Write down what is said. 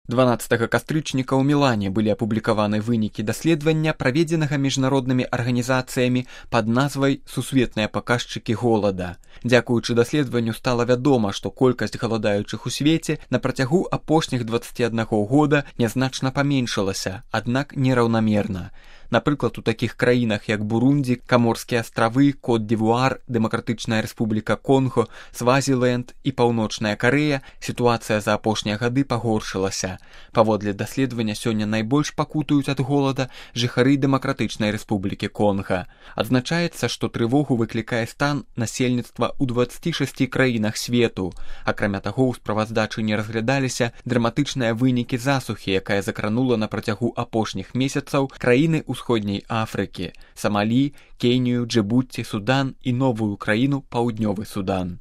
12 кастрычніка ў Мілане былі апублікаваны вынікі даследавання, праведзенага міжнароднымі арганізацыямі пад назвай «Сусветныя паказчыкі голада». Дзякуючы даследаванню стала вядома, што колькасць галадаючых у свеце на працягу апошніх 21 года нязначна паменшылася, аднак нераўнамерна. Напрыклад, у такіх краінах, як Бурундзі, Каморскія астравы, Кот-д'Івуар, Дэмакратычная рэспубліка Конго, Свазіленд і Паўночная Карэя сітуацыя за апошнія гады пагоршылася. Паводле даследавання сёння найбольш пакутуюць ад голада жыхары Дэмакратычнай рэспублікі Конга. Адзначаецца, што трывогу выклікае стан насельніцтва ў 26 краінах свету. Акрамя таго, у справаздачы не разглядаліся драматычныя вынікі засухі, якая закранула на працягу апошніх месяцаў краіны Усходняй Афрыкі, Самалі, Кенію, Джыбуці, Судан і новую краіну Паўднёвы Судан.